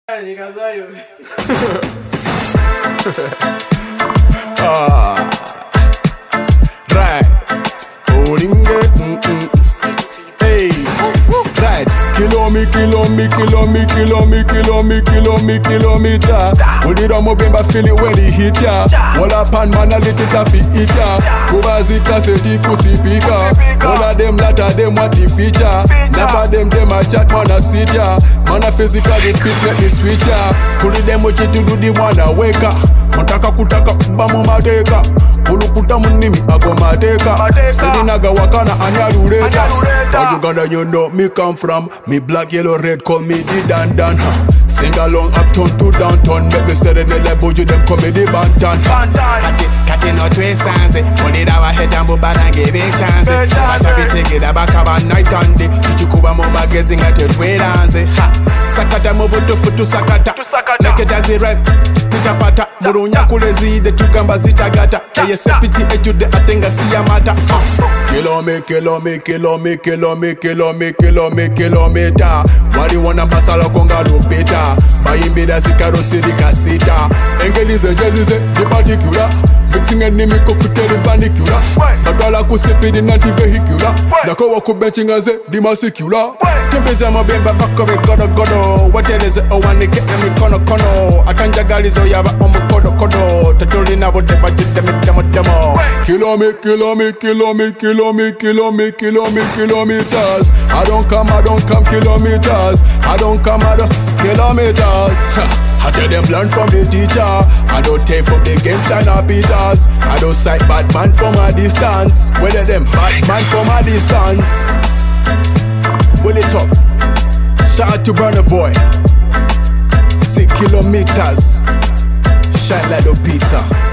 Right. Hey. Right. Kilometer. Hold it on, Mobemba, feel it when he hit ya. Walla pan man a little taffy eat ya. Kubazi cassette kusipika. All of them, lot of them what the feature. Never them a chat man a sit ya. Man a physically fit let me switch ya. Put it them what you to do the one a wake up. Mataka kutaka bamu mateka. Ulukuta munimi ago mateka. Sedinaga wakana anyarureka. How you gonna you know me come from? Me black, yellow, red, call me the Dan Dan. Sing along uptown to downtown. Make me say the like boju them comedy bantan. Kati no twist sanse. Pull it our head and move and give it chance. Watch me take it back about night and day. Tuchukuba mo magazine at your way dance. Sakata mo butu futu sakata. Make it as a rap. Pitapata. Murunya kulezi de tukamba zitagata. Eye sepiti ejude atenga siyamata. Kilometer. Wali wana basala konga lupita. Bayimbida sikaro sirika sita. Engelize jezize di particular. Mixing and nimi kokuteli vanicula. Badwala kusipidi nanti vehicular. Nako waku benchingaze di masicula. Timbeze Mobemba bakobe godo. Wateleze owanike emi kono. Akanjagalizo yaba omu kodo. Tatuli na bote bajite mitemo. Kilometers. I don't come kilometers. Kilometers. I tell them learn from the teacher. I don't take from the game sign of Peters. I don't sight bad man from a distance. Whether them bad man from a distance. Will it up? Shout out to Burna Boy. 6 kilometers. Shine like a Peter.